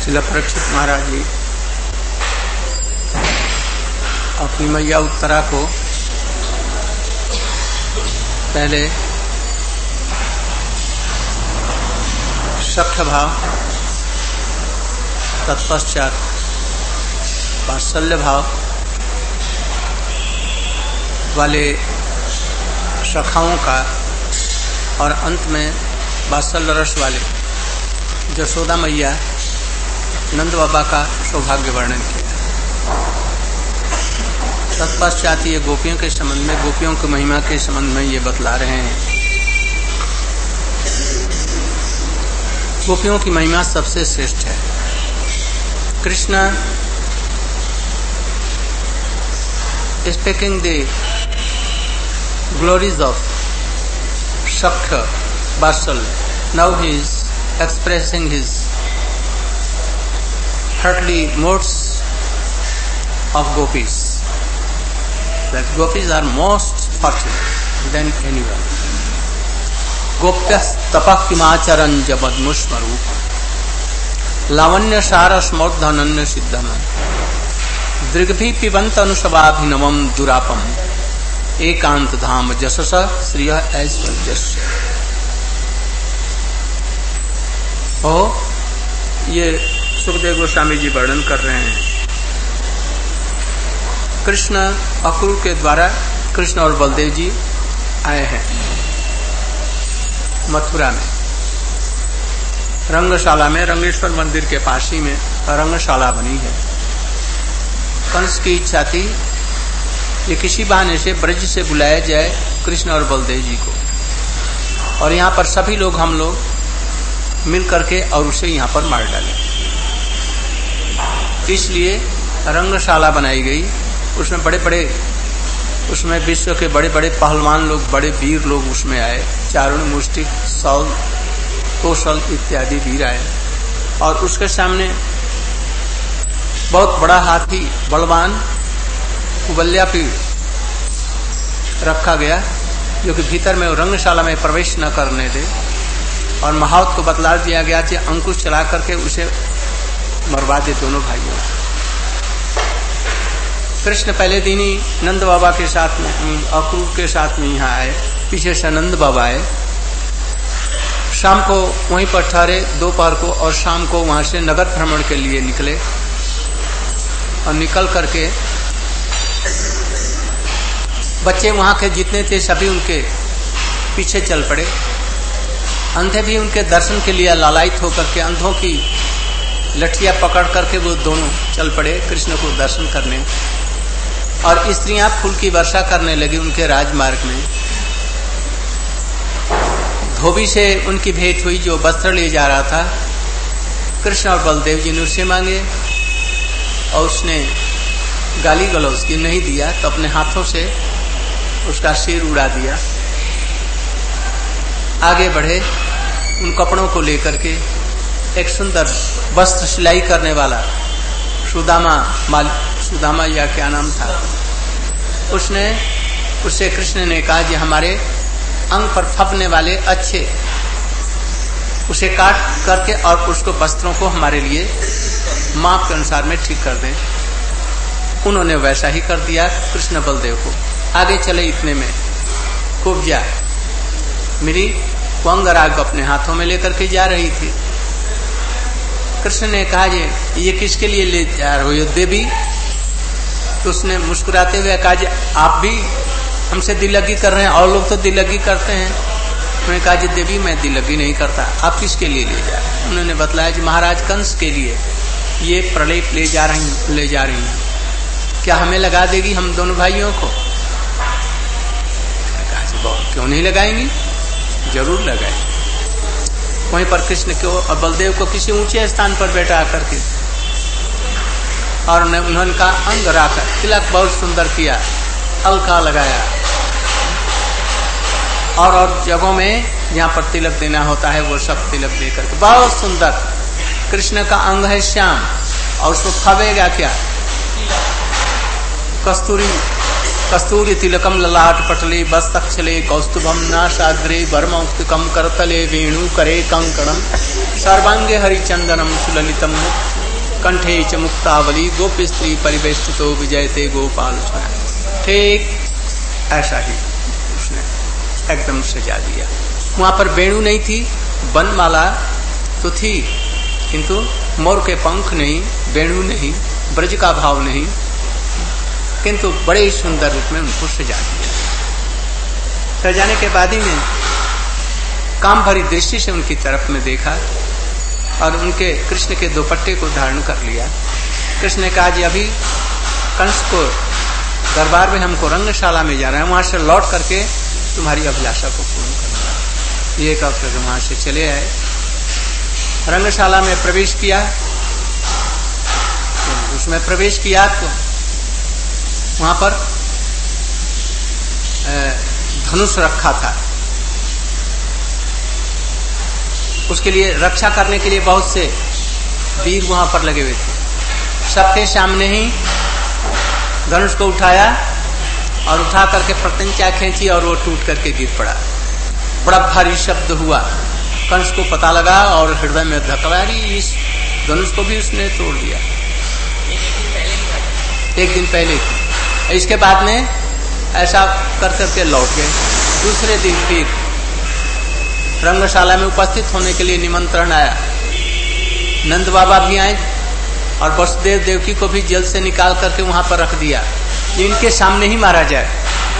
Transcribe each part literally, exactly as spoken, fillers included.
श्रील परीक्षित महाराज जी अपनी मैया उत्तरा को पहले सख्य भाव, तत्पश्चात वात्सल्य भाव वाले सखाओं का और अंत में वात्सल्य रस वाले जशोदा मैया नंद बाबा का सौभाग्य वर्णन किया। तत्पश्चात ये गोपियों के संबंध में, गोपियों की महिमा के संबंध में ये बतला रहे हैं। गोपियों की महिमा सबसे श्रेष्ठ है। Krishna speaking the glories of Sakya, Vatsalya. Now he is expressing his heartly modes of gopis. That gopis are most fortunate than anyone. Gopyas tapah kimacharan jabadmushmarup lavanya sarasmordhananya siddham drigbhi pivant anusavabhinamam durapam एकांत धाम Jesus श्रिय ऐश्वर्यस्य। ओ ये सुखदेव गोस्वामी जी वर्णन कर रहे हैं। कृष्ण अक्रूर के द्वारा कृष्ण और बलदेव जी आए हैं मथुरा में, रंगशाला में, रंगेश्वर मंदिर के पास ही में रंगशाला बनी है। कंस की इच्छा थी ये किसी बहाने से ब्रज से बुलाया जाए कृष्ण और बलदेव जी को, और यहाँ पर सभी लोग हम लोग मिल करके और उसे यहाँ पर मार डालें। इसलिए रंगशाला बनाई गई। उसमें बड़े बड़े उसमें विश्व के बड़े बड़े पहलवान लोग, बड़े वीर लोग उसमें आए। चारुण, मुष्टिक, सौल, कौशल इत्यादि वीर आए, और उसके सामने बहुत बड़ा हाथी बलवान कुबल्या पीड़ रखा गया, जो कि भीतर में रंगशाला में प्रवेश न करने दे, और महावत को बतला दिया गया कि अंकुश चला करके उसे मरवा दे दोनों भाइयों। कृष्ण पहले दिन ही नंद बाबा के साथ में, अक्रूर के साथ में यहाँ आए, पीछे से नंद बाबा आए। शाम को वहीं पर ठहरे दोपहर को, और शाम को वहां से नगर भ्रमण के लिए निकले, और निकल करके बच्चे वहां के जितने थे सभी उनके पीछे चल पड़े। अंधे भी उनके दर्शन के लिए लालायित होकर के अंधों की लठियां पकड़ करके वो दोनों चल पड़े कृष्ण को दर्शन करने। और स्त्रियां फूल की वर्षा करने लगी उनके राजमार्ग में। धोबी से उनकी भेंट हुई जो वस्त्र ले जा रहा था। कृष्ण और बलदेव जी ने उससे मांगे, और उसने गाली गलौज की नहीं दिया, तो अपने हाथों से उसका सिर उड़ा दिया। आगे बढ़े, उन कपड़ों को लेकर के एक सुंदर वस्त्र सिलाई करने वाला सुदामा माल सुदामा या क्या नाम था, उसने उससे कृष्ण ने कहा कि हमारे अंग पर फपने वाले अच्छे उसे काट करके और उसको वस्त्रों को हमारे लिए माप के अनुसार में ठीक कर दें। उन्होंने वैसा ही कर दिया कृष्ण बलदेव को। आगे चले, इतने में कुब्जा मेरी अंगराग अपने हाथों में लेकर के जा रही थी। कृष्ण ने कहा ये ये किसके लिए ले जा रहे हो ये देवी? तो उसने मुस्कुराते हुए कहा जी आप भी हमसे दिलगी कर रहे हैं, और लोग तो दिलगी करते हैं। उन्होंने कहा जी देवी मैं दिलगी नहीं करता, आप किसके लिए ले जा रहे हैं? उन्होंने बतलाया जी महाराज कंस के लिए ये प्रलेप ले जा रही ले जा रही हैं, क्या हमें लगा देगी हम दोनों भाइयों को? कहा जी बहुत क्यों नहीं लगाएंगी, जरूर लगाएंगे। वहीं पर कृष्ण को और बलदेव को किसी ऊंचे स्थान पर बैठा करके, और उन्होंने कहा अंग राकर तिलक बहुत सुंदर किया, अलका लगाया, और और जगहों में जहाँ पर तिलक देना होता है वो सब तिलक दे करके बहुत सुंदर। कृष्ण का अंग है श्याम, और उसको फबेगा क्या? कस्तूरी कस्तूरी तिलकम ललाट पटले बस्तक्षले कौस्तुभम नाशाग्रे वर्मौक्तिकम करतले वेणु करे कंकणम सर्वांगे हरिचंदनम सुललितम कंठे च मुक्तावली गोपी स्त्री परिवेष्टितो विजयते गोपाल छाया। ठीक ऐसा ही उसने एकदम सजा दिया। वहां पर वेणु नहीं थी, बनमाला तो थी, किंतु मोर के पंख नहीं, वेणु नहीं, ब्रज का भाव नहीं, किंतु बड़े ही सुंदर रूप में उनको सजा दिया। सजाने के बाद ही में काम भरी दृष्टि से उनकी तरफ में देखा और उनके कृष्ण के दुपट्टे को धारण कर लिया। कृष्ण ने कहा, जी अभी कंस को दरबार में हमको रंगशाला में जाना है, वहां से लौट करके तुम्हारी अभिलाषा को पूर्ण करना। ये कह कर वहां से चले आए, रंगशाला में प्रवेश किया। तो उसमें प्रवेश किया तो वहां पर धनुष रखा था, उसके लिए रक्षा करने के लिए बहुत से वीर वहां पर लगे हुए थे। सबके सामने ही धनुष को उठाया और उठा करके प्रत्यंचा खींची और वो टूट करके गिर पड़ा। बड़ा भारी शब्द हुआ, कंस को पता लगा और हृदय में धकवारी, इस धनुष को भी उसने तोड़ दिया। एक दिन पहले इसके बाद में ऐसा कर करके लौट गए। दूसरे दिन फिर रंगशाला में उपस्थित होने के लिए निमंत्रण आया। नंद बाबा भी आए और वसुदेव देवकी को भी जेल से निकाल करके वहां पर रख दिया, इनके सामने ही मारा जाए।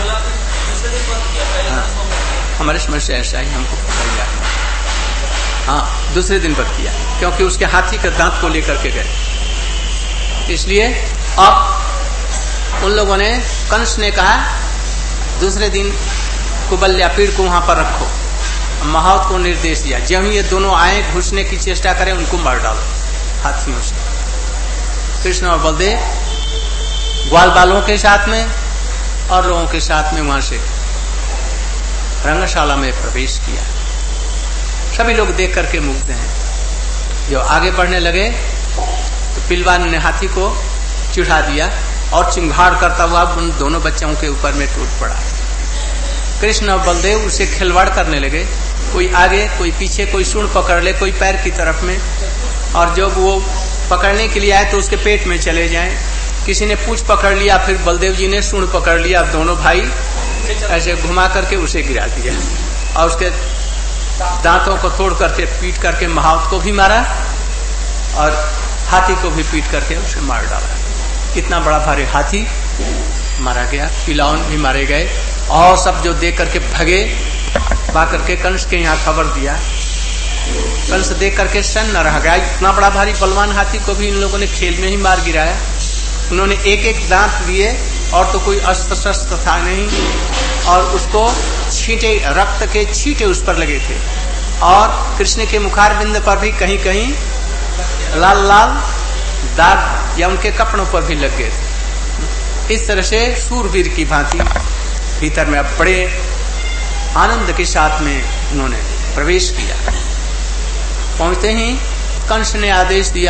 हाँ, हमारे समझ से ऐसा ही हमको पता ही है। हाँ, दूसरे दिन पर किया, क्योंकि उसके हाथी के दांत को लेकर के गए। इसलिए अब उन लोगों ने, कंस ने कहा दूसरे दिन कुबल्या पीड़ को वहां पर रखो। महावत को निर्देश दिया, जब ये दोनों आए घुसने की चेष्टा करें उनको मार डालो हाथियों से। कृष्ण और बलदेव ग्वाल बालों के साथ में और लोगों के साथ में वहां से रंगशाला में प्रवेश किया। सभी लोग देख करके मुग्ध हैं। जो आगे बढ़ने लगे तो पिलवान ने हाथी को चिढ़ा दिया और चिंगाड़ करता हुआ उन दोनों बच्चों के ऊपर में टूट पड़ा। कृष्ण और बलदेव उसे खिलवाड़ करने लगे, कोई आगे कोई पीछे, कोई सूंड पकड़ ले, कोई पैर की तरफ में, और जब वो पकड़ने के लिए आए तो उसके पेट में चले जाएं। किसी ने पूंछ पकड़ लिया, फिर बलदेव जी ने सूंड पकड़ लिया, दोनों भाई ऐसे घुमा करके उसे गिरा दिया और उसके दांतों को तोड़ करके पीट करके महावत को भी मारा और हाथी को भी पीट करके उसे मार डाला। कितना बड़ा भारी हाथी मारा गया, पिलावन भी मारे गए और सब जो देख करके भगे, बा करके कंस के यहाँ खबर दिया। कंस देख करके सन्न न रह गया, इतना बड़ा भारी बलवान हाथी को भी इन लोगों ने खेल में ही मार गिराया। उन्होंने एक एक दांत लिए और तो कोई अस्त्र शस्त्र था नहीं, और उसको छींटे, रक्त के छींटे उस पर लगे थे और कृष्ण के मुखारबिंद पर भी कहीं कहीं लाल लाल दाग या उनके कपड़ों पर भी लग गए थे। इस तरह से सूरवीर की भांति भीतर में अब बड़े आनंद के साथ में उन्होंने प्रवेश किया। पहुंचते ही कंस ने आदेश दिया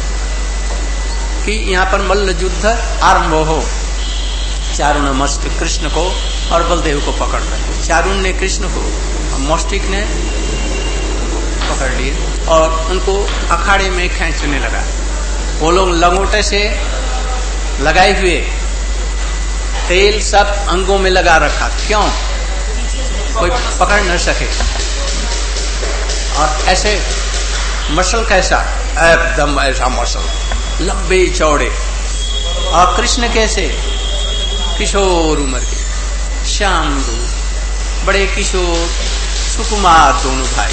कि यहाँ पर मल्ल युद्ध आरंभ हो। चारुण मस्तिक कृष्ण को और बलदेव को पकड़ रहे। चारुण ने कृष्ण को और मस्तिक ने पकड़ लिए और उनको अखाड़े में खींचने लगा। वो लोग लंगोटे से लगाए हुए तेल सब अंगों में लगा रखा, क्यों? कोई पकड़ न सके। और ऐसे मसल कैसा, एकदम ऐसा मसल, लंबे चौड़े। और कृष्ण कैसे? किशोर उम्र के, श्याम रूप, बड़े किशोर सुकुमार दोनों भाई।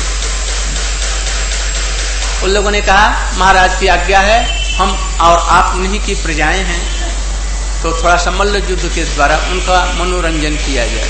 उन लोगों ने कहा महाराज की आज्ञा है, हम और आप उन्हीं की प्रजाएं हैं, तो थोड़ा सा मल्ल युद्ध के द्वारा उनका मनोरंजन किया जाए।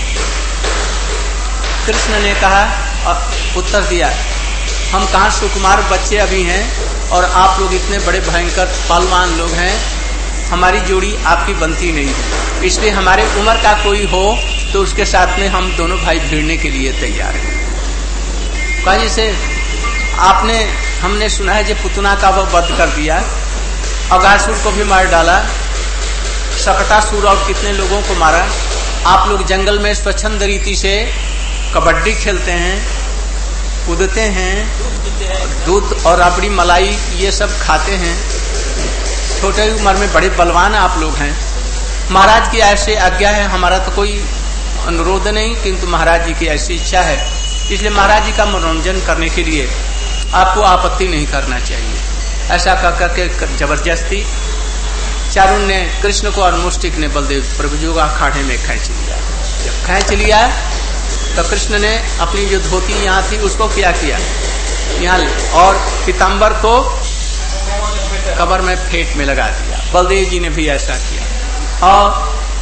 कृष्ण ने कहा और उत्तर दिया, हम कहाँ सुकुमार बच्चे अभी हैं और आप लोग इतने बड़े भयंकर पहलवान लोग हैं, हमारी जोड़ी आपकी बनती नहीं है, इसलिए हमारे उम्र का कोई हो तो उसके साथ में हम दोनों भाई भिड़ने के लिए तैयार हैं। कहा जैसे आपने, हमने सुना है जो पुतना का वह वध कर दिया, अगासुर को भी मार डाला, शकटासुर और कितने लोगों को मारा। आप लोग जंगल में स्वच्छंद रीति से कबड्डी खेलते हैं, कूदते हैं, दूध और रबड़ी मलाई ये सब खाते हैं। छोटे उम्र में बड़े बलवान आप लोग हैं। महाराज की ऐसी आज्ञा है, हमारा तो कोई अनुरोध नहीं, किंतु महाराज जी की ऐसी इच्छा है, इसलिए महाराज जी का मनोरंजन करने के लिए आपको आपत्ति नहीं करना चाहिए। ऐसा कह करके जबरदस्ती चारुण ने कृष्ण को और मुष्टिक ने बलदेव प्रभु जी का खाड़े में खींच लिया। जब खींच लिया तो कृष्ण ने अपनी जो धोती यहाँ थी उसको क्या किया, यहाँ, और पीताम्बर को कमर में फेंट में लगा दिया। बलदेव जी ने भी ऐसा किया और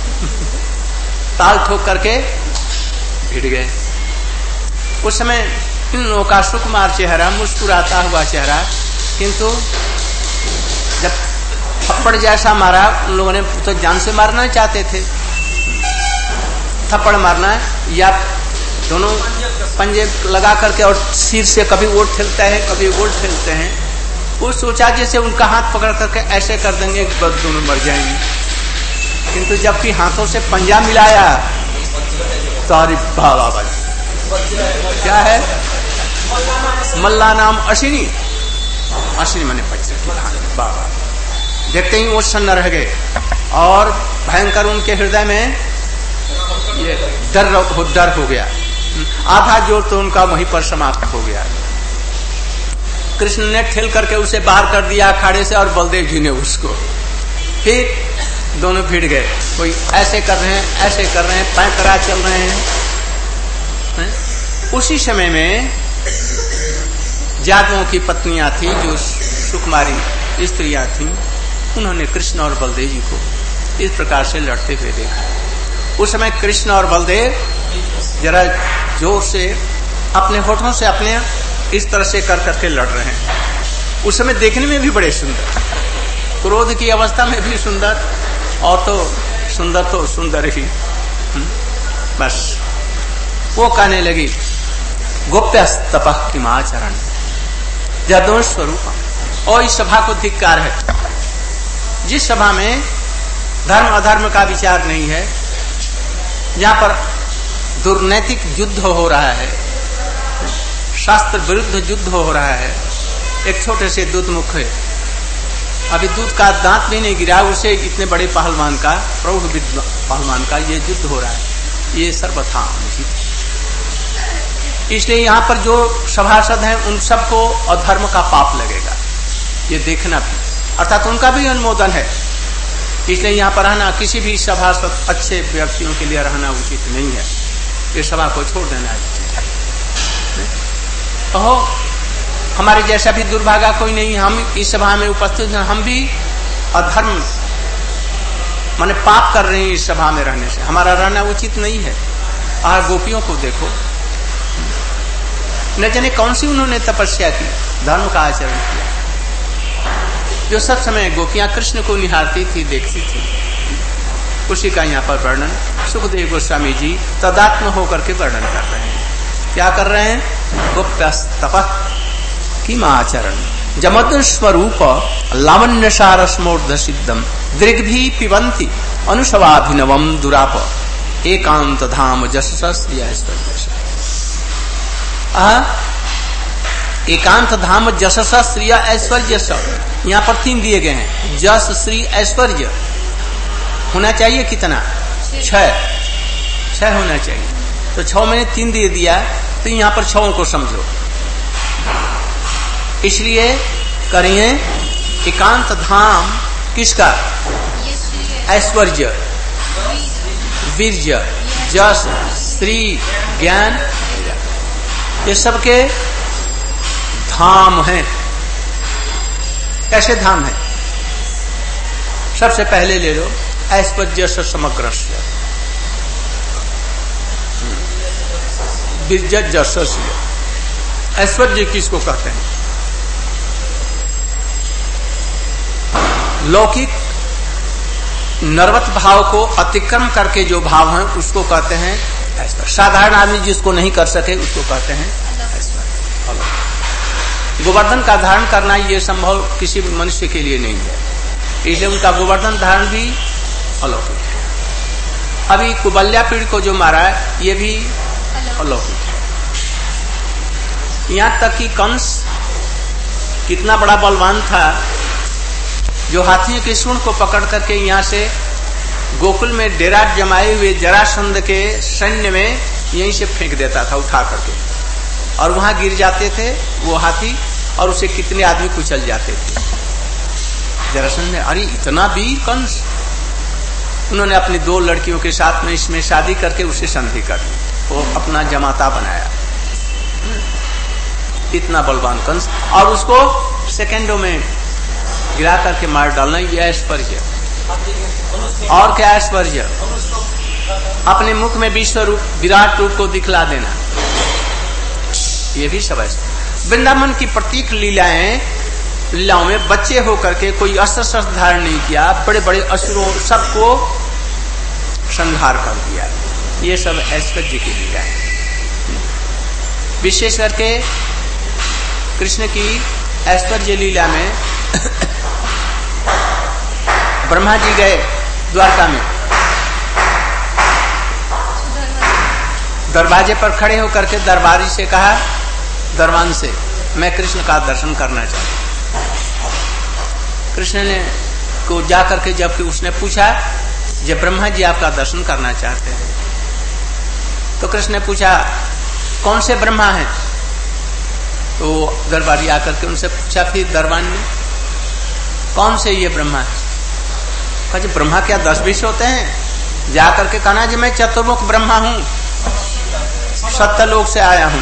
ताल ठोक करके भिड़ गए। उस समय इन लोगों का सुकुमार चेहरा, मुस्कुराता हुआ चेहरा, किंतु जब थप्पड़ जैसा मारा, उन लोगों ने तो जान से मारना चाहते थे। थप्पड़ मारना या दोनों पंजे लगा करके और सिर से कभी वोट ठेलता है, कभी वोट ठेलते हैं। वो सोचा जैसे उनका हाथ पकड़ करके ऐसे कर देंगे कि बस दोनों मर जाएंगे, किंतु जबकि हाथों से पंजा मिलाया तो अरे बाबा बाजी क्या है, मल्ला नाम अश्विनी, अश्विनी मैंने बाबा। देखते ही वो सन्न रह गए और भयंकर उनके हृदय में ये डर डर हो गया। आधा जोर तो उनका वहीं पर समाप्त हो गया। कृष्ण ने ठेल करके उसे बाहर कर दिया अखाड़े से और बलदेव जी ने उसको। फिर दोनों भिड़ गए, कोई ऐसे कर रहे हैं, ऐसे कर रहे हैं, पैकरा चल रहे हैं, हैं? उसी समय में यादवों की पत्नियां थी, जो सुकुमारी स्त्रियां थीं, उन्होंने कृष्ण और बलदेव जी को इस प्रकार से लड़ते हुए देखा। उस समय कृष्ण और बलदेव जरा जोर से अपने होठों से अपने इस तरह से कर करके लड़ रहे हैं। उस समय देखने में भी बड़े सुंदर, क्रोध की अवस्था में भी सुंदर, और तो सुंदर तो सुंदर ही। बस वो कहने लगी, गोप्यस्तपः किमाचरण जदो स्वरूप। और इस सभा को धिक्कार है, जिस सभा में धर्म अधर्म का विचार नहीं है, जहां पर दुर्नैतिक युद्ध हो रहा है, शास्त्र विरुद्ध युद्ध हो रहा है। एक छोटे से दूध मुख है, अभी दूध का दांत भी नहीं गिरा, उसे इतने बड़े पहलवान का, प्रौढ़ पहलवान का ये युद्ध हो रहा है, ये सर्वथा अनुचित। इसलिए यहाँ पर जो सभासद हैं उन सबको अधर्म का पाप लगेगा, ये देखना भी, अर्थात उनका भी अनुमोदन है। इसलिए यहाँ पर रहना किसी भी सभासद अच्छे व्यक्तियों के लिए रहना उचित नहीं है, ये सभा को छोड़ देना चाहिए। ओहो, हमारे जैसा भी दुर्भागा कोई नहीं, हम इस सभा में उपस्थित हैं, हम भी अधर्म माने पाप कर रहे हैं इस सभा में रहने से, हमारा रहना उचित नहीं है। और गोपियों को देखो, न जाने कौन सी उन्होंने तपस्या की, धर्म का आचरण किया, जो सब समय गोपियां कृष्ण को निहारती थी, देखती थी। उसी का यहाँ पर वर्णन सुखदेव गोस्वामी जी तदात्म होकर के वर्णन कर रहे हैं। क्या कर रहे हैं? गोप्यस्तपः किमाचरण जमद स्वरूप लावण्यसार स्मोर्ध सिद्धम दृग्भी पिबंती अनुसवाभिनवम दुराप एकांत धाम जशस। एकांत धाम जशस श्रिय ऐश्वर्य। यहाँ पर तीन दिए गए हैं, जस श्री ऐश्वर्य होना चाहिए। कितना? छह छह होना चाहिए, तो छह मैंने तीन दे दिया, तो यहाँ पर छहों को समझो। इसलिए करिए एकांत धाम किसका? ऐश्वर्य, वीर्य, जस, श्री, ज्ञान, ये सबके धाम हैं। कैसे धाम है? सबसे पहले ले लो ऐश्वर्य से समग्र वीर्य, जस, श्री। ऐश्वर्य किसको कहते हैं? लौकिक नर्वत भाव को अतिक्रम करके जो भाव हैं उसको कहते हैं ऐश्वर्य। साधारण आदमी जिसको नहीं कर सके उसको कहते हैं ऐश्वर्य। गोवर्धन का धारण करना ये संभव किसी भी मनुष्य के लिए नहीं है, इसलिए उनका गोवर्धन धारण भी अलौकिक है। अभी कुबल्यापीड़ को जो मारा है ये भी अलौकिक है। यहां तक कि कंस कितना बड़ा बलवान था, जो हाथियों के सूंड को पकड़ करके यहां से गोकुल में डेरा जमाए हुए जरासंध के सैन्य में यहीं से फेंक देता था उठा करके, और वहां गिर जाते थे वो हाथी, और उसे कितने आदमी कुचल जाते थे। जरासंध ने, अरे इतना वीर कंस, उन्होंने अपनी दो लड़कियों के साथ में इसमें शादी करके उसे संधि कर दी, वो अपना जमाता बनाया। इतना बलवान कंस, और उसको सेकंडों में गिरा करके मार डालना, यह ऐश्वर्य। और क्या ऐश्वर्य? अपने मुख में विश्व रूप विराट रूप को दिखला देना, ये भी सब ऐश्वर्य। वृंदावन की प्रतीक लीलाएं लीलाओं में बच्चे होकर के कोई अस्त्र शस्त्र धारण नहीं किया, बड़े बड़े असुरों सबको संहार कर दिया, ये सब ऐश्वर्य की लीला है। विशेष करके कृष्ण की ऐश्वर्य लीला में ब्रह्मा जी गए द्वारका में, दरवाजे पर खड़े होकर के दरबारी से कहा, दरबान से, मैं कृष्ण का दर्शन करना चाहता हूं। कृष्ण ने को जाकर के जबकि उसने पूछा, जब ब्रह्मा जी आपका दर्शन करना चाहते हैं, तो कृष्ण ने पूछा कौन से ब्रह्मा हैं? तो दरबारी आकर के उनसे पूछा, फिर दरबान ने, कौन से ये ब्रह्मा है? कहा जी ब्रह्मा क्या दस बीस होते हैं? जाकर के कहना जी मैं चतुर्मुख ब्रह्मा हूं, सत्यलोक से आया हूं।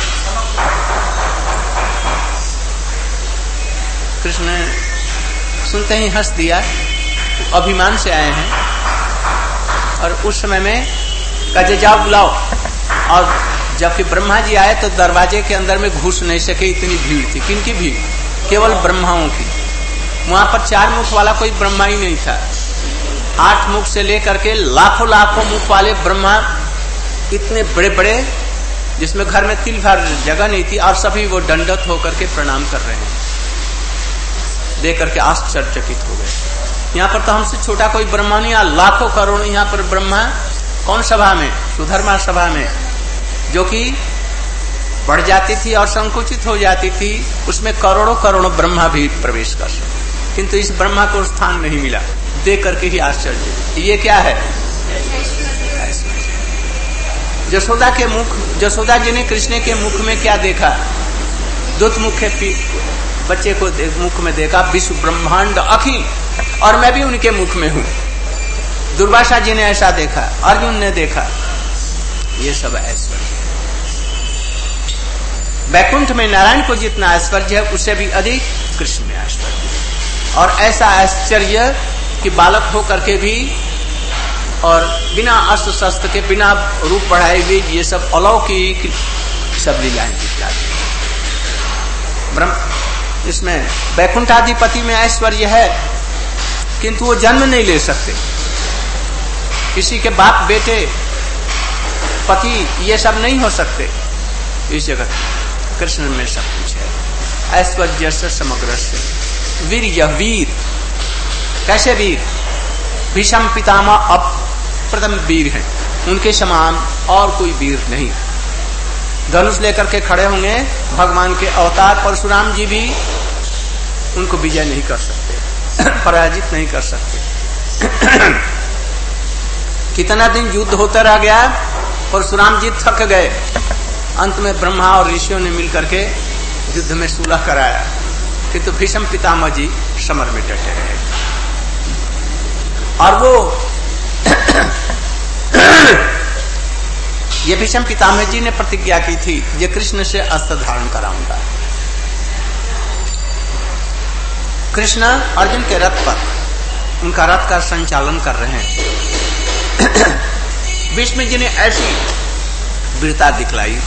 कृष्ण ने सुनते ही हंस दिया, अभिमान से आए हैं, और उस समय में कहे जाओ बुलाओ। और जबकि ब्रह्मा जी आए तो दरवाजे के अंदर में घुस नहीं सके, इतनी भीड़ थी। किनकी भीड़? केवल ब्रह्माओं की। वहां पर चार मुख वाला कोई ब्रह्मा ही नहीं था, आठ मुख से लेकर के लाखों लाखों मुख वाले ब्रह्मा, इतने बड़े बड़े, जिसमें घर में तिल भर जगह नहीं थी, और सभी वो दंडवत होकर के प्रणाम कर रहे हैं। देख करके आश्चर्यचकित हो गए। यहाँ पर तो हमसे छोटा कोई ब्रह्मा नहीं, लाखों करोड़ों यहाँ पर ब्रह्मा। कौन सभा में? सुधर्मा सभा में, जो कि बढ़ जाती थी और संकुचित हो जाती थी, उसमें करोड़ों करोड़ों ब्रह्मा भी प्रवेश कर सकते, किंतु इस ब्रह्मा को स्थान नहीं मिला। देख करके ही आश्चर्य, ये क्या है? यशोदा के मुख, यशोदा जी ने कृष्ण के मुख में क्या देखा? दुत मुख बच्चे को मुख में देखा, विश्व ब्रह्मांड अखिल, और मैं भी उनके मुख में हूं। दुर्वासा जी ने ऐसा देखा, अर्जुन ने देखा, ये सब ऐश्वर्य। वैकुंठ में नारायण को जितना ऐश्वर्य है, उससे भी अधिक कृष्ण में ऐश्वर्य। और ऐसा ऐश्वर्य कि बालक होकर के भी और बिना अस्त्र शस्त्र के, बिना रूप बढ़ाए हुए, ये सब अलौकिक सब लीलाएं दिखलाती। ब्रह्म इसमें वैकुंठाधिपति में ऐश्वर्य है, किंतु वो जन्म नहीं ले सकते। किसी के बाप बेटे पति ये सब नहीं हो सकते इस जगत। कृष्ण में सब कुछ है। ऐश्वर्य से समग्र से वीर, यह वीर कैसे वीर? भीष्म पितामह अब प्रथम वीर हैं, उनके समान और कोई वीर नहीं। धनुष लेकर के खड़े होंगे, भगवान के अवतार परशुराम जी भी उनको विजय नहीं कर सकते, पराजित नहीं कर सकते। कितना दिन युद्ध होता रह गया, परशुराम जी थक गए, अंत में ब्रह्मा और ऋषियों ने मिलकर के युद्ध में सुलह कराया, किंतु भीष्म पितामह जी समर में डटे रहे। और वो ये भीष्म पितामह जी ने प्रतिज्ञा की थी, ये कृष्ण से अस्त्र धारण कराऊंगा। कृष्ण अर्जुन के रथ पर, उनका रथ का संचालन कर रहे हैं। भीष्म जी ने ऐसी वीरता दिखलाई,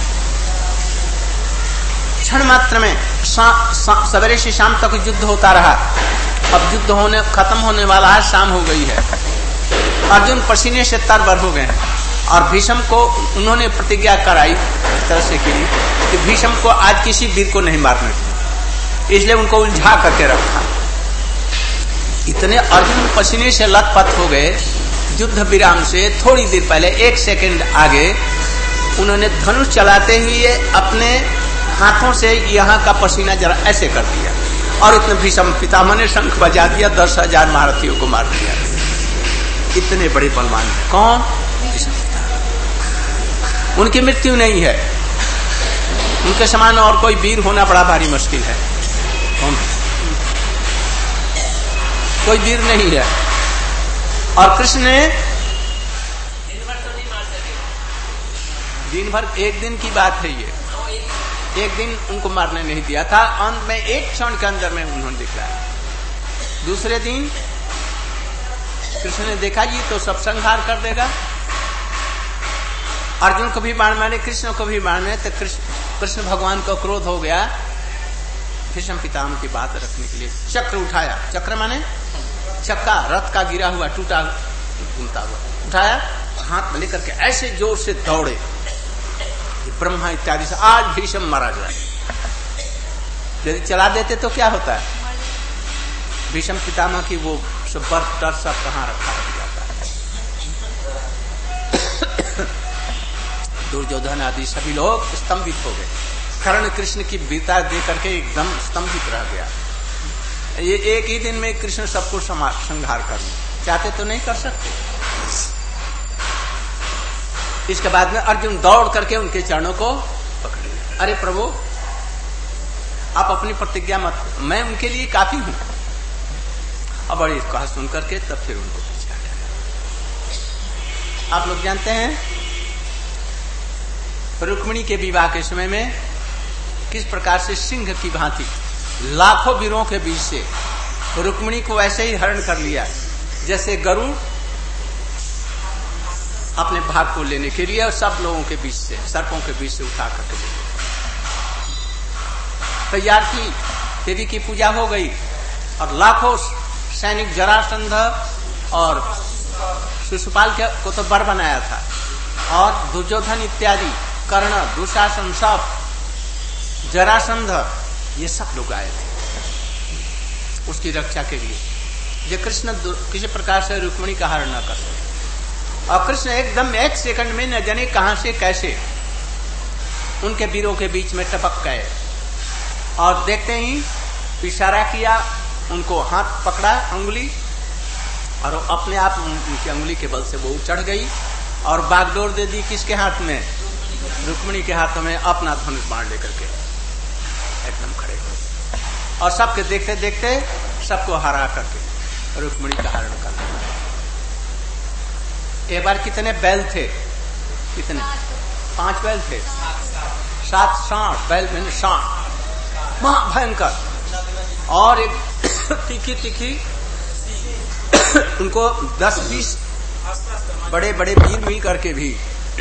क्षण मात्र में सवेरे से शाम तक युद्ध होता रहा। अब युद्ध होने खत्म होने वाला है, शाम हो गई है। अर्जुन पसीने से तरबतर हो गए हैं, और भीष्म को उन्होंने प्रतिज्ञा कराई इस तरह से की कि भीष्म को आज किसी वीर को नहीं मारने, इसलिए उनको उलझा करके रखा। इतने अर्जुन पसीने से लथपथ हो गए, युद्ध विराम से थोड़ी देर पहले एक सेकंड आगे उन्होंने धनुष चलाते हुए अपने हाथों से यहाँ का पसीना जरा ऐसे कर दिया और इतने भीषम पितामह ने शंख बजा दिया, दस हजार महारथियों को मार दिया। इतने बड़े बलवान है कौन? उनकी मृत्यु नहीं है, उनके समान और कोई वीर होना बड़ा भारी मुश्किल है। कौन? कोई वीर नहीं है। और कृष्ण ने दिन भर, एक दिन की बात है ये, एक दिन उनको मारने नहीं दिया था, अंत में एक क्षण के अंदर में उन्होंने दिखाया। दूसरे दिन कृष्ण ने देखा ये तो सब संहार कर देगा, अर्जुन को भी बाण मारे, कृष्ण को भी बाण मारे, तो कृष्ण कृष्ण भगवान को क्रोध हो गया। भीष्म पितामह की बात रखने के लिए चक्र उठाया, चक्र माने चक्का, रथ का गिरा हुआ टूटा घूमता हुआ उठाया, हाथ में लेकर के ऐसे जोर से दौड़े ब्रह्मा इत्यादि से, आज भीष्म मारा जाए। यदि चला देते तो क्या होता है? भीष्म पितामह की वो सब बर्फ डर सब कहाँ रखा रह जाता है। दुर्योधन आदि सभी लोग स्तंभित हो गए। कर्ण कृष्ण की वीरता देख करके एकदम स्तंभित रह गया। ये एक ही दिन में कृष्ण सबको संहार कर चाहते तो नहीं कर सकते। इसके बाद में अर्जुन दौड़ करके उनके चरणों को पकड़ लिया। अरे प्रभु, आप अपनी प्रतिज्ञा मत, मैं उनके लिए काफी हूं। अब बड़ी कहा सुन करके तब फिर उनको पीछे हटाया। आप लोग जानते हैं रुक्मिणी के विवाह के समय में किस प्रकार से सिंह की भांति लाखों वीरों के बीच से रुक्मिणी को ऐसे ही हरण कर लिया जैसे गरुड़ अपने भाग को लेने के लिए, और सब लोगों के बीच से, सर्पों के बीच से उठा करके तैयार की। देवी की पूजा हो गई और लाखों सैनिक, जरासंध और शिशुपाल को तो बर बनाया था, और दुर्योधन इत्यादि, कर्ण, दुशासन, सब जरासंध, ये सब लोग आए थे उसकी रक्षा के लिए। ये कृष्ण किसी प्रकार से रुक्मिणी का हरण न कर सके, और कृष्ण एकदम एक सेकंड में न जाने कहां से कैसे उनके वीरों के बीच में टपक गए, और देखते ही इशारा किया, उनको हाथ पकड़ा अंगुली, और वो अपने आप उनकी अंगुली के बल से वो चढ़ गई और बागडोर दे दी किसके हाथ में? रुक्मिणी के हाथों में, अपना धनुष बाण लेकर के एकदम खड़े हो, और सबके देखते देखते सबको हरा करके रुक्मिणी का हरण कर दिया। एक बार कितने बैल थे? कितने? पांच बैल थे, सात साठ बैल में साठ, महाभयंकर, और एक तीखी तीखी उनको दस बीस बड़े बड़े वीर मिल करके भी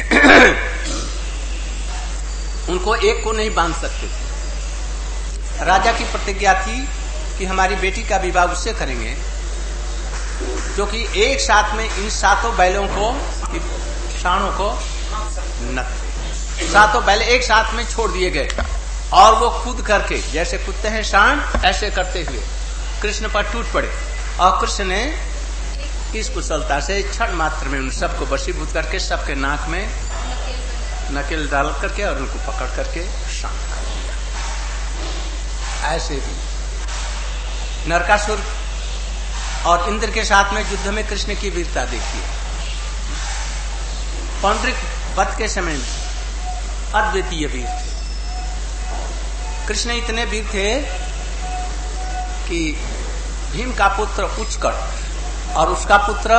उनको एक को नहीं बांध सकते थे। राजा की प्रतिज्ञा थी कि हमारी बेटी का विवाह उससे करेंगे जो कि एक साथ में इन सातों बैलों को, शाणों को न, सातों बैल एक साथ में छोड़ दिए गए, और वो कूद करके जैसे कूदते हैं शाण, ऐसे करते हुए कृष्ण पर टूट पड़े, और कृष्ण ने इस कुशलता से क्षण मात्र में उन सबको वशीभूत करके सबके नाक में नकेल डाल करके और उनको पकड़ करके शांत कर दिया। ऐसे भी नरकासुर और इंद्र के साथ में युद्ध में कृष्ण की वीरता देखी है। पौंड्रिक वध के समय में अद्वितीय वीर थे कृष्ण। इतने वीर थे कि भीम का पुत्र उच्चकट और उसका पुत्र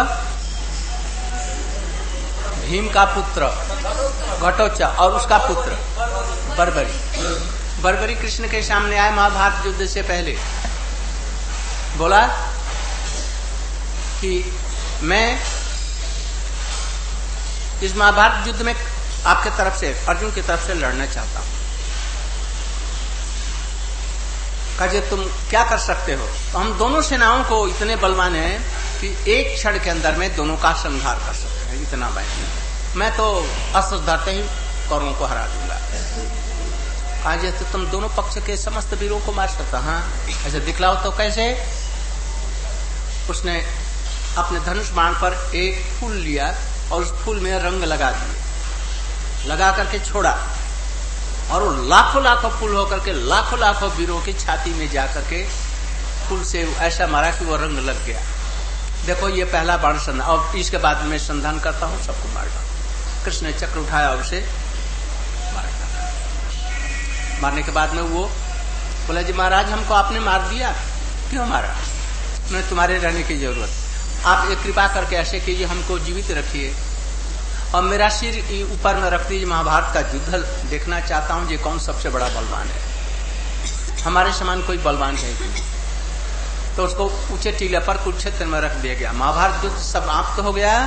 भीम का पुत्र घटोत्कच और उसका पुत्र बर्बरी बर्बरी कृष्ण के सामने आए महाभारत युद्ध से पहले, बोला कि मैं इस महाभारत युद्ध में आपके तरफ से, अर्जुन की तरफ से लड़ना चाहता हूं। कहे तुम क्या कर सकते हो? तो हम दोनों सेनाओं को इतने बलवान हैं कि एक क्षण के अंदर में दोनों का संहार कर सकते हैं, इतना बल। मैं तो अस्त्र धरते ही कौरवों को हरा दूंगा। कहा जैसे तुम दोनों पक्ष के समस्त वीरों को मार सकता। हाँ, ऐसे दिखलाओ तो कैसे? उसने अपने धनुष बाण पर एक फूल लिया और उस फूल में रंग लगा दिए, लगा करके छोड़ा और वो लाखों लाखों फूल होकर के लाखों लाखों वीरों की छाती में जाकर के फूल से ऐसा मारा कि वो रंग लग गया। देखो ये पहला बाण संधान, और इसके बाद में संधान करता हूं, सबको मार डाला। कृष्ण ने चक्र उठाया और उसे मार डाला। मारने के बाद में वो बोला जी महाराज हमको आपने मार दिया, क्यों मारा? नहीं, तुम्हारे रहने की जरूरत, आप एक कृपा करके ऐसे कीजिए हमको जीवित रखिए और मेरा सिर ऊपर में रख दीजिए, महाभारत का युद्ध देखना चाहता हूं, ये कौन सबसे बड़ा बलवान है, हमारे समान कोई बलवान है कि। तो उसको ऊंचे टीले पर कुरुक्षेत्र में रख दिया गया। महाभारत युद्ध समाप्त हो गया।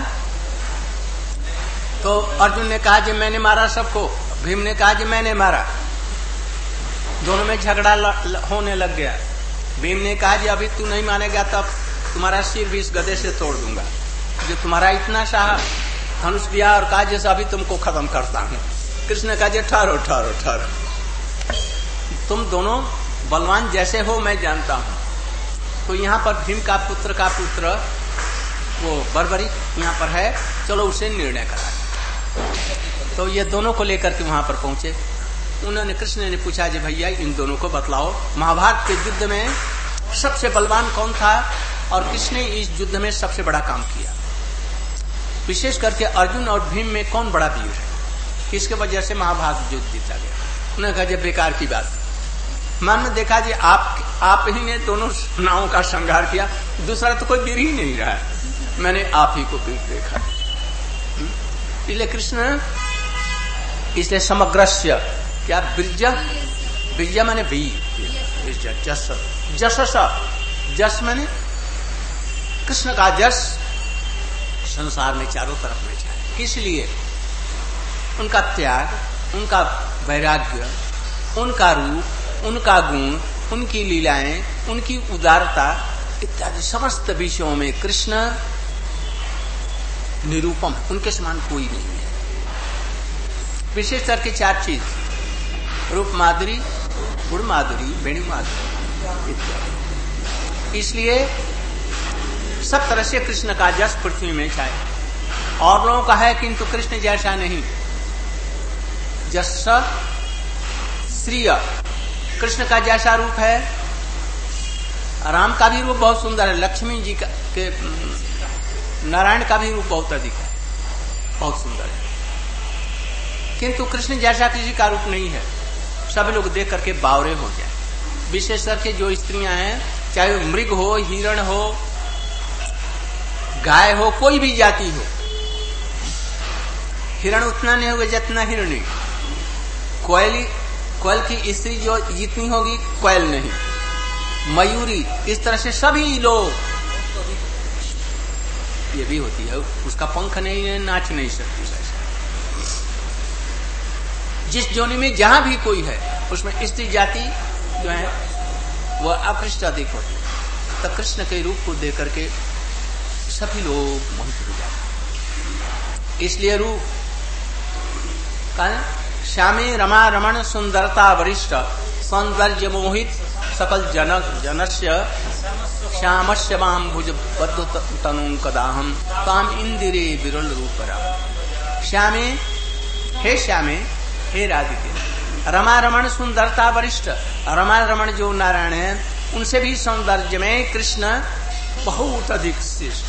तो अर्जुन ने कहा जी मैंने मारा सबको, भीम ने कहा जी मैंने मारा। दोनों में झगड़ा होने लग गया। भीम ने कहा जी अभी तू नहीं मानेगा तब तुम्हारा सिर भी इस गदे से तोड़ दूंगा, जो तुम्हारा इतना शाह धनुष दिया और कहा जैसे अभी तुमको खत्म करता हूं। कृष्ण ने कहा जी ठहरो ठहरो ठहरो, तुम दोनों बलवान जैसे हो मैं जानता हूं। तो यहाँ पर भीम का पुत्र का पुत्र वो बर्बरी यहाँ पर है, चलो उसे निर्णय करा। तो ये दोनों को लेकर के वहां पर पहुंचे। उन्होंने कृष्ण ने पूछा जी भैया इन दोनों को बतलाओ महाभारत के युद्ध में सबसे बलवान कौन था और किसने इस युद्ध में सबसे बड़ा काम किया, विशेष करके अर्जुन और भीम में कौन बड़ा वीर है, किसके वजह से महाभारत युद्ध जीता गया। उन्होंने कहा जी बेकार की बात, मन में देखा जी आप आप ही ने दोनों नावों का संहार किया, दूसरा तो कोई वीर ही नहीं रहा है, मैंने आप ही को वीर देखा। इसलिए कृष्ण इसलिए समग्रस्य क्या बीर्ज बीर्ज माने वीर, जस जस जस माने कृष्ण का जस संसार में चारों तरफ में जाए। किस लिए? उनका त्याग, उनका वैराग्य, उनका रूप, उनका गुण, उनकी लीलाएं, उनकी उदारता इत्यादि समस्त विषयों में कृष्ण निरूपम, उनके समान कोई नहीं है। विशेष करके चार चीज, रूप माधुरी, गुण माधुरी, वेणु माधुरी इत्यादि। इसलिए सब तरह से कृष्ण का जस पृथ्वी में छाए। और लोगों का है किंतु कृष्ण जैसा नहीं। जस श्रीय कृष्ण का जैसा रूप है, राम का भी रूप बहुत सुंदर है, लक्ष्मी जी का के नारायण का भी रूप बहुत अधिक है, बहुत सुंदर है, किंतु कृष्ण जैसा किसी का रूप नहीं है। सभी लोग देख करके बावरे हो जाए। विशेष करके जो स्त्रियां हैं, चाहे मृग हो, हिरण हो, गाय हो, कोई भी जाति हो, हिरण उतना नहीं होगा जितना हिरणी, कोयली कोयल की स्त्री जो जितनी होगी कोयल नहीं, मयूरी, इस तरह से सभी लोग, ये भी होती है, उसका पंख नहीं है, नाच नहीं सकती। जिस जोनी में जहां भी कोई है उसमें स्त्री जाति जो है वह अकृष्ट अधिक होती है। तो कृष्ण के रूप को देख करके सभी लोग मोहित हो जाते। इसलिए रूप का श्यामे रमा रमण सुंदरता वरिष्ठ सौंदर्य मोहित सकल जनक जनस्य श्यामस्य माम भुज बद्ध तनु कदाहम ताम इंदिरे विरल रूपरा। श्यामे, हे श्यामे, हे राधिके, रमा रमण सुंदरता वरिष्ठ, रमा रमण जो नारायण है उनसे भी सौंदर्य में कृष्ण बहुत अधिक श्रेष्ठ।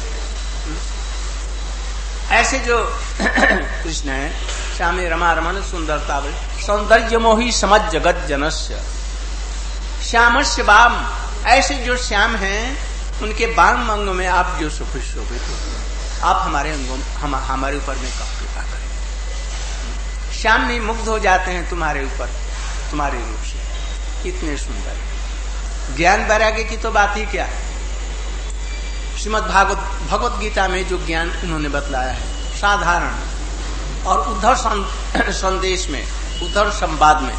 ऐसे जो कृष्ण है, श्यामे रमा रमण सुंदरता वरिष्ठ सौंदर्य मोही समझ जगत जनस्य श्यामस्य बाम, ऐसे जो श्याम हैं उनके बाम अंगों में आप जो सुखित शोभित हो, आप हमारे अंगों हम हमारे ऊपर में कब कृपा करें। श्याम नहीं मुग्ध हो जाते हैं तुम्हारे ऊपर, तुम्हारे रूप से, इतने सुंदर। ज्ञान वैराग्य की तो बात ही क्या है। श्रीमद् भागवत भगवत गीता में जो ज्ञान उन्होंने बतलाया है साधारण, और उद्धव संदेश में, उद्धव संवाद में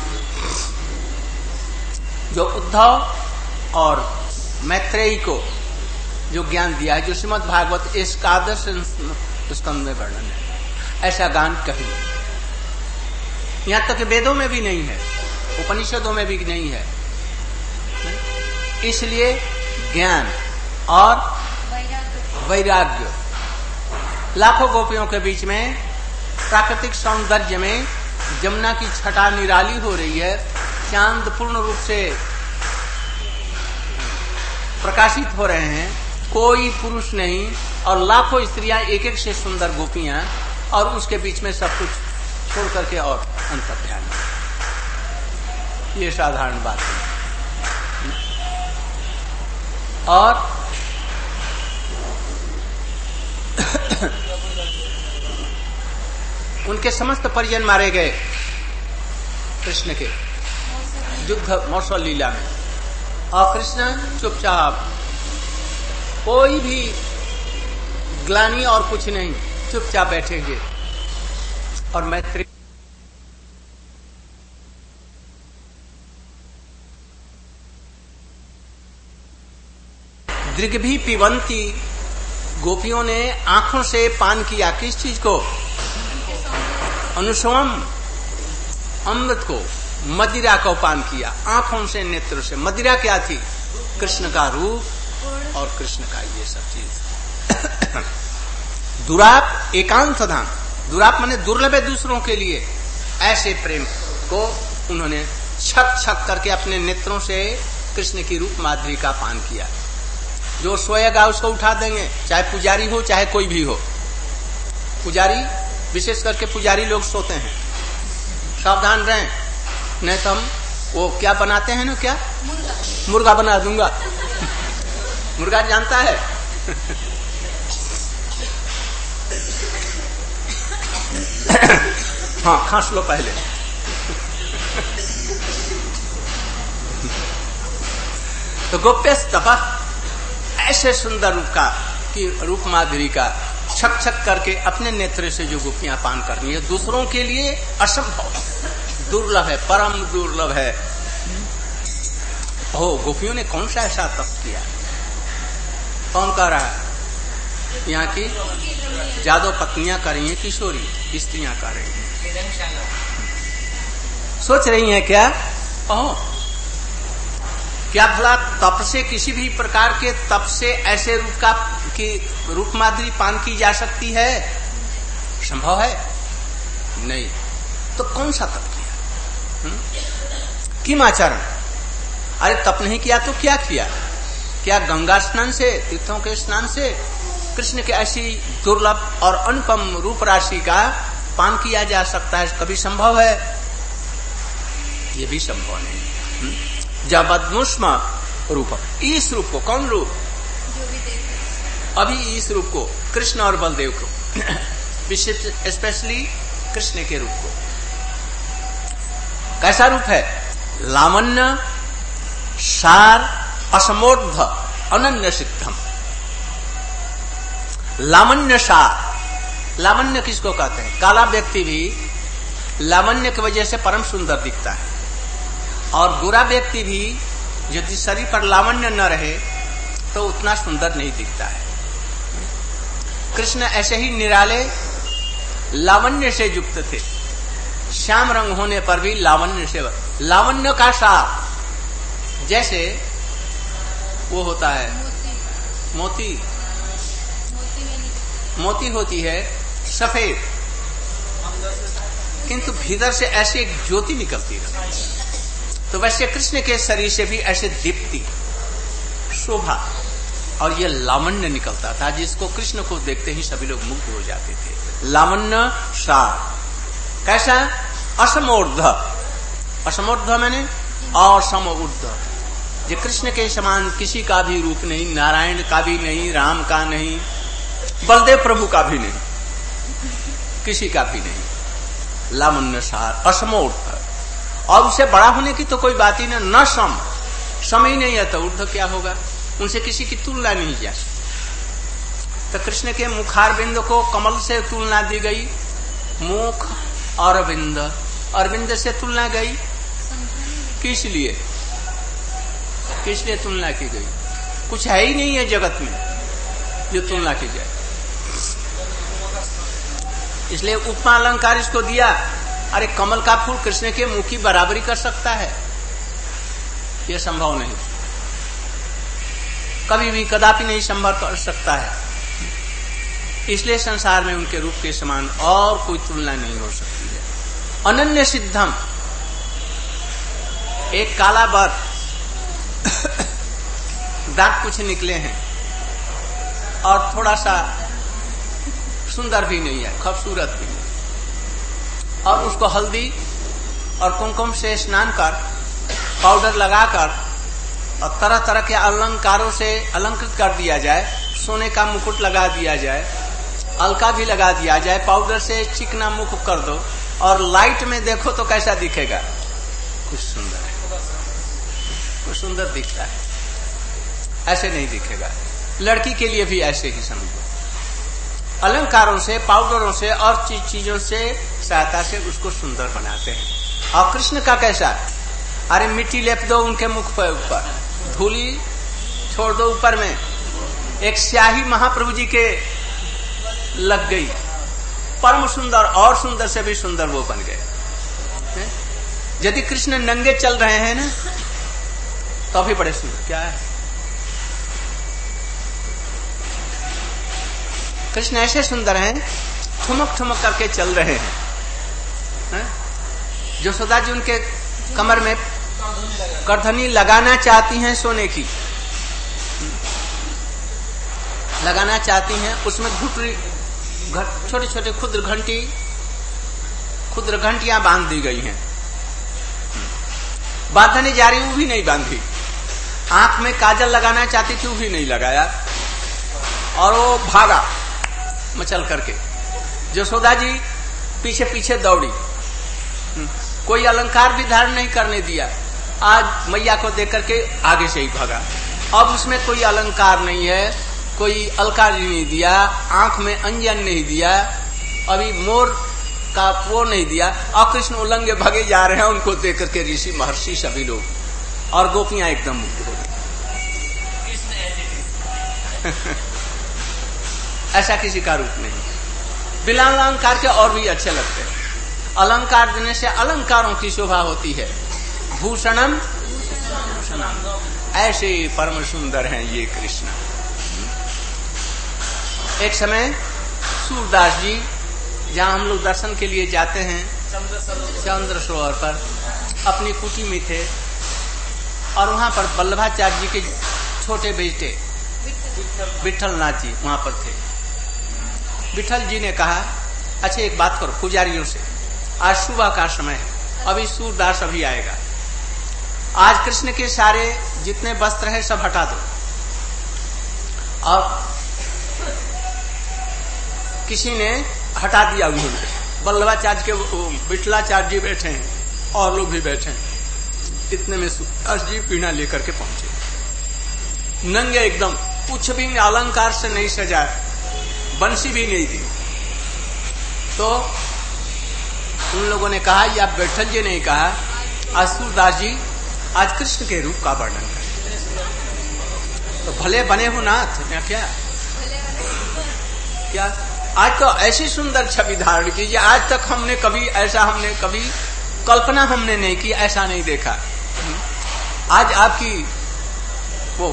जो उद्धव और मैत्रेयी को जो ज्ञान दिया है, जो श्रीमद् भागवत एकादश स्कंद में वर्णन है, ऐसा ज्ञान कहीं नहीं। यहाँ तक वेदों में भी नहीं है, उपनिषदों में भी नहीं है। इसलिए ज्ञान और वैराग्य। लाखों गोपियों के बीच में प्राकृतिक सौंदर्य में जमुना की छटा निराली हो रही है, चांद पूर्ण रूप से प्रकाशित हो रहे हैं, कोई पुरुष नहीं और लाखों स्त्रियां एक एक से सुंदर गोपियां, और उसके बीच में सब कुछ छोड़ करके और अंतर्ध्यान। ये साधारण बात है। और उनके समस्त परिजन मारे गए कृष्ण के युद्ध मौसल लीला में, और कृष्ण चुपचाप, कोई भी ग्लानि और कुछ नहीं, चुपचाप बैठेंगे। और मैत्री दृग भी पिबंती, गोपियों ने आंखों से पान किया। किस चीज को? अनुसवम, अमृत को, मदिरा को पान किया। आंखों से, नेत्र से। मदिरा क्या थी? कृष्ण का रूप और कृष्ण का ये सब चीज। दुराप एकांत धाम, दुराप माने दुर्लभ है दूसरों के लिए, ऐसे प्रेम को उन्होंने छक छक करके अपने नेत्रों से कृष्ण की रूप माधुरी का पान किया। जो सोएगा उसको उठा देंगे, चाहे पुजारी हो चाहे कोई भी हो। पुजारी, विशेष करके पुजारी लोग सोते हैं, सावधान रहें, नहीं तो हम वो क्या बनाते हैं ना, क्या मुर्गा बना दूंगा। मुर्गा जानता है। हाँ, खांस लो पहले। तो गोप्य तपः, ऐसे सुंदर रूप का कि रूप माधुरी का छक छक करके अपने नेत्र से जो गोपियां पान करनी है, दूसरों के लिए असंभव, दुर्लभ है, परम दुर्लभ है। ओ, गोपियों ने कौन सा ऐसा तप किया? कौन कर रहा है? यहाँ की जादव पत्नियां कर रही हैं, किशोरी स्त्रियां कर रही हैं। सोच रही हैं क्या? ओह, क्या भला तप से, किसी भी प्रकार के तप से ऐसे रूप का की रूप माधुरी पान की जा सकती है? संभव है? नहीं। तो कौन सा तप किया? किम आचरण? अरे तप नहीं किया तो क्या किया? क्या गंगा स्नान से, तीर्थों के स्नान से कृष्ण के ऐसी दुर्लभ और अनुपम रूप राशि का पान किया जा सकता है? कभी संभव है? ये भी संभव नहीं। जबदमुष्म रूप, इस रूप को, कौन रूप? अभी इस रूप को, कृष्ण और बलदेव को, स्पेशली कृष्ण के रूप को। कैसा रूप है? लावण्य सार असमोर्ध अनन्य सिद्धम। लावण्य सार, लावण्य किसको कहते हैं? काला व्यक्ति भी लावण्य की वजह से परम सुंदर दिखता है, और गोरा व्यक्ति भी यदि शरीर पर लावण्य न रहे तो उतना सुंदर नहीं दिखता है। कृष्ण ऐसे ही निराले लावण्य से युक्त थे, श्याम रंग होने पर भी लावण्य से, लावण्य का सार, जैसे वो होता है मोती, मोती होती है सफेद, किंतु भीतर से ऐसी एक ज्योति निकलती है। तो वैसे कृष्ण के शरीर से भी ऐसे दीप्ति, शोभा और ये लावण्य निकलता था, जिसको कृष्ण को देखते ही सभी लोग मुग्ध हो जाते थे। लावण्य सार। कैसा? असमोर्ध, असमोर्ध मैंने असमोर्ध, जो कृष्ण के समान किसी का भी रूप नहीं, नारायण का भी नहीं, राम का नहीं, बलदेव प्रभु का भी नहीं, किसी का भी नहीं। लावण्य सार, असमोर्ध, और उससे बड़ा होने की तो कोई बात ही नहीं। न सम, सम ही नहीं है तो ऊर्ध्व क्या होगा? उनसे किसी की तुलना नहीं जा सकती। तो कृष्ण के मुखार बिंद को कमल से तुलना दी गई, मुख और बिंद, अरविंद से तुलना गई। किस लिए? किस लिए तुलना की गई? कुछ है ही नहीं है जगत में जो तुलना की जाए, इसलिए उपमा अलंकार इसको दिया। अरे कमल का फूल कृष्ण के मुख की बराबरी कर सकता है? यह संभव नहीं, कभी भी कदापि नहीं संभव कर सकता है। इसलिए संसार में उनके रूप के समान और कोई तुलना नहीं हो सकती है। अनन्य सिद्धम, एक काला बर दांत कुछ निकले हैं और थोड़ा सा सुंदर भी नहीं है, खूबसूरत भी नहीं, और उसको हल्दी और कुमकुम से स्नान कर, पाउडर लगाकर और तरह तरह के अलंकारों से अलंकृत कर दिया जाए, सोने का मुकुट लगा दिया जाए, अलका भी लगा दिया जाए, पाउडर से चिकना मुख कर दो और लाइट में देखो तो कैसा दिखेगा? कुछ सुंदर है, कुछ सुंदर दिखता है, ऐसे नहीं दिखेगा। लड़की के लिए भी ऐसे ही समझो, अलंकारों से, पाउडरों से और चीज चीजों से सहायता से उसको सुंदर बनाते हैं। और कृष्ण का कैसा? अरे मिट्टी लेप दो उनके मुख पर, ऊपर धूली छोड़ दो ऊपर में, एक स्याही महाप्रभु जी के लग गई, परम सुंदर, और सुंदर से भी सुंदर वो बन गए। यदि कृष्ण नंगे चल रहे हैं ना तो भी बड़े सुंदर। क्या है? कृष्ण ऐसे सुंदर हैं, ठुमक ठुमक करके चल रहे हैं, है? यशोदा जी उनके कमर में करधनी लगाना चाहती हैं, सोने की लगाना चाहती हैं, उसमें घुटरी छोटे छोटे खुद्र घंटी खुद्र घंटियां बांध दी गई हैं। बांधने जा रही, वो भी नहीं बांधी। आंख में काजल लगाना चाहती थी, वो भी नहीं लगाया, और वो भागा मचल करके। यशोदा जी पीछे पीछे दौड़ी, कोई अलंकार भी धारण नहीं करने दिया। आज मैया को देख करके आगे से ही भागा। अब उसमें कोई अलंकार नहीं है, कोई अलकार नहीं दिया, आंख में अंजन नहीं दिया, अभी मोर का वो नहीं दिया, और कृष्ण उल्लंघे भागे जा रहे हैं। उनको देख करके ऋषि महर्षि सभी लोग और गोपियां एकदम मुक्त हो गई। ऐसा किसी का रूप नहीं। बिना अलंकार के और भी अच्छे लगते हैं। अलंकार देने से अलंकारों की शोभा होती है। भूषणम भूषणम, ऐसे परम सुंदर हैं ये कृष्ण। एक समय सूरदास जी, जहाँ हम लोग दर्शन के लिए जाते हैं, चंद्र सरोवर पर अपनी कुटी में थे, और वहां पर वल्लभाचार्य जी के छोटे बेटे विठल नाथ जी वहां पर थे। विठल जी ने कहा, अच्छा एक बात करो पुजारियों से, आज सुबह का समय है, अभी सूरदास अभी आएगा, आज कृष्ण के सारे जितने वस्त्र है सब हटा दो, और किसी ने हटा दिया उन्होंने। वल्लभाचार्य के विठलाचार्य जी बैठे हैं और लोग भी बैठे हैं। इतने में सूरदास जी पीढ़ा लेकर के पहुंचे, नंगे एकदम, कुछ भी अलंकार से नहीं सजाया, बंसी भी नहीं दी। तो उन लोगों ने कहा, या विठल जी ने कहा, आज सूरदास जी आज कृष्ण के रूप का वर्णन करें। तो भले बने हो नाथ, क्या क्या आज तो ऐसी सुंदर छवि धारण कीजिए, आज तक हमने कभी ऐसा हमने कभी कल्पना हमने नहीं की, ऐसा नहीं देखा। आज आपकी वो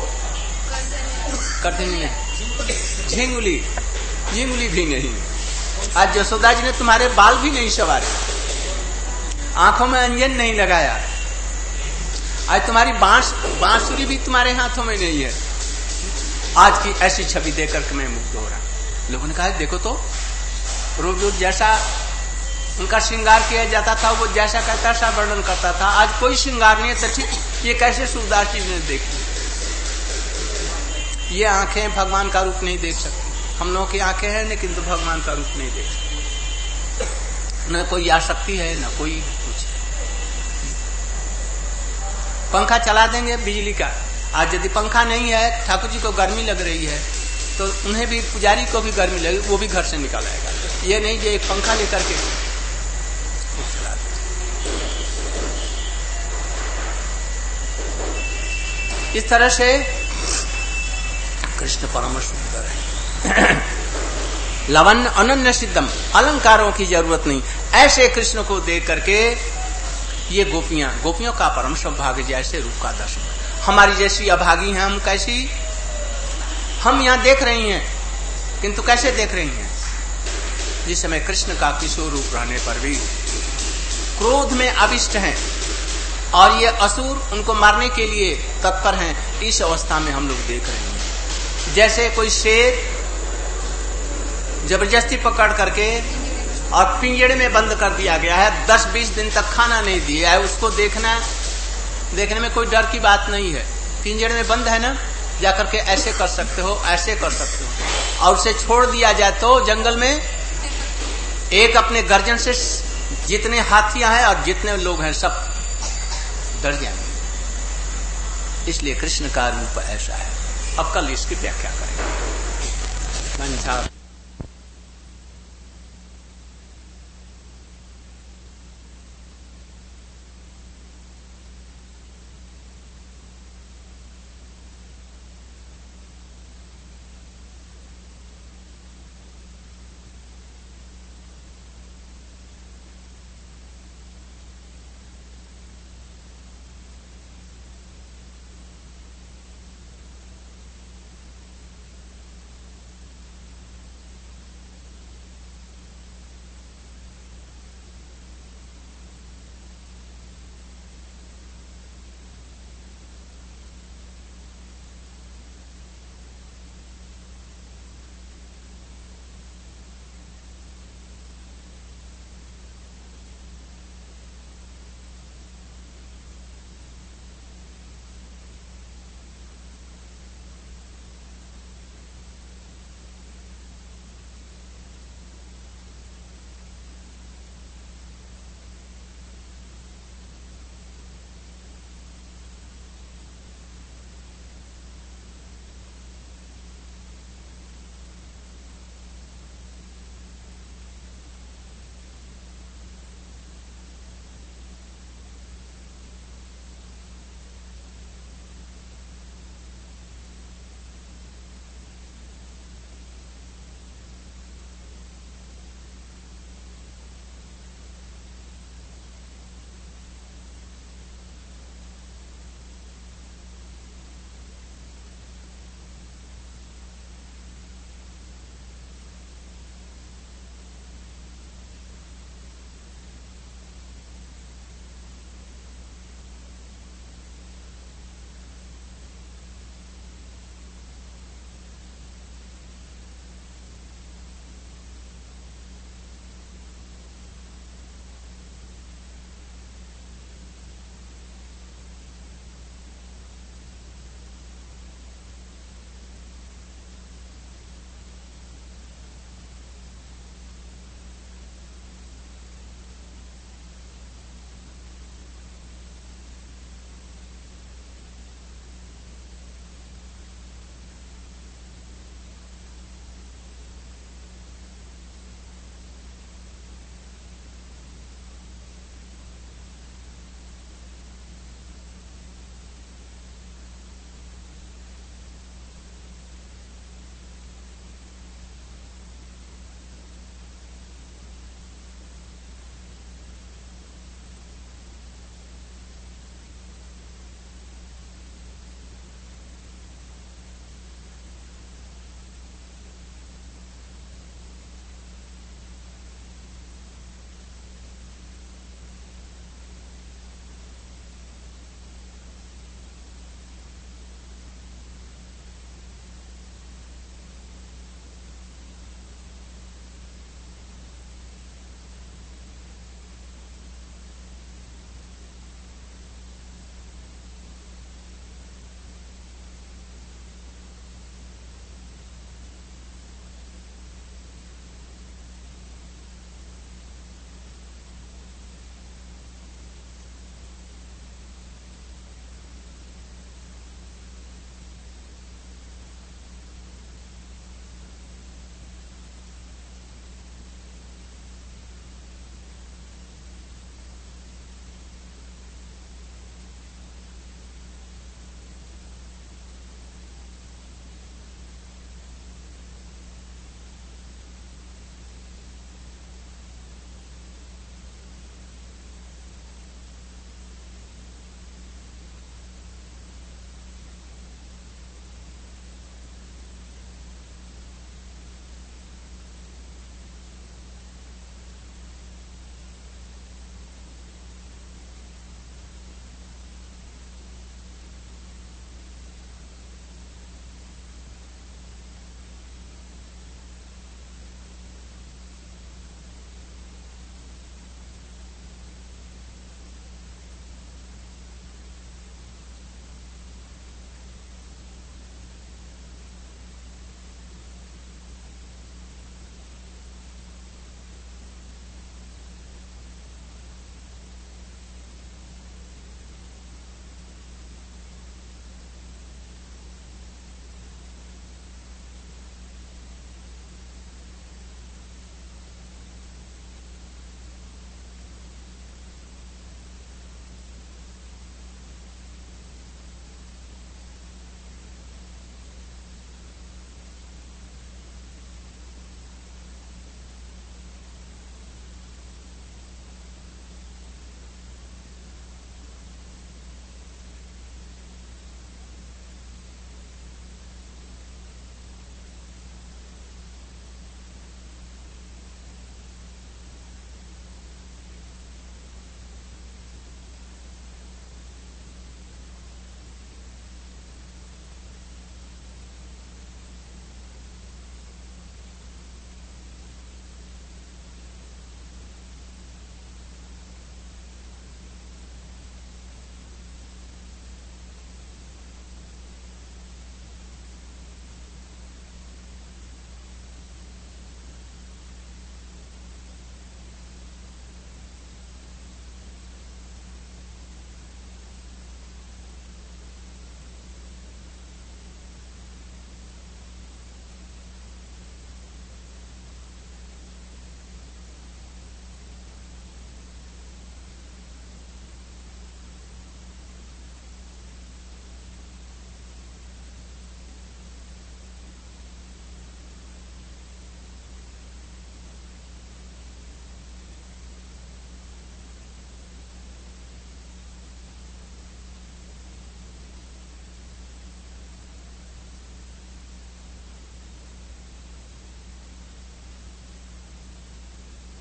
कठिन झिंगुली झिंगुली भी नहीं। आज यशोदा जी ने तुम्हारे बाल भी नहीं संवारे, आंखों में अंजन नहीं लगाया, आज तुम्हारी बांस बांसुरी भी तुम्हारे हाथों में नहीं है। आज की ऐसी छवि देखकर के मैं मुग्ध हो रहा। लोगों ने कहा, देखो तो रोज रोज जैसा उनका श्रृंगार किया जाता था, वो जैसा कहता सा वर्णन करता था, आज कोई श्रृंगार नहीं है। तो ठीक, ये कैसे सूरदास जी ने देखी? ये आंखें भगवान का रूप नहीं देख सकती। हम लोगों की आंखें हैं लेकिन तो भगवान का रूप नहीं देख सकती। न कोई आसक्ति है, न कोई कुछ। पंखा चला देंगे बिजली का, आज यदि पंखा नहीं है, ठाकुर जी को गर्मी लग रही है, तो उन्हें भी, पुजारी को भी गर्मी लगे, वो भी घर से निकाल आएगा। ये नहीं कि एक पंखा लेकर के चला दे। इस तरह से कृष्ण परम सुंदर है। लवण अनन्य सिद्धम, अलंकारों की जरूरत नहीं। ऐसे कृष्ण को देख करके ये गोपियां, गोपियों का परम सौभाग्य जैसे रूप का दर्शन। हमारी जैसी अभागी हैं हम, कैसी हम यहाँ देख रही हैं किंतु कैसे देख रही हैं? जिस समय कृष्ण का किशोर रूप रहने पर भी क्रोध में अविष्ट हैं और ये असुर उनको मारने के लिए तत्पर हैं। इस अवस्था में हम लोग देख रहे हैं जैसे कोई शेर जबरदस्ती पकड़ करके और पिंजड़े में बंद कर दिया गया है, दस बीस दिन तक खाना नहीं दिया है, उसको देखना देखने में कोई डर की बात नहीं है। पिंजड़े में बंद है ना, जाकर के ऐसे कर सकते हो, ऐसे कर सकते हो, और उसे छोड़ दिया जाए तो जंगल में एक अपने गर्जन से जितने हाथियां हैं और जितने लोग हैं सब डर जाएंगे। इसलिए कृष्ण का रूप ऐसा है। अब कल इसकी व्याख्या करेंगे।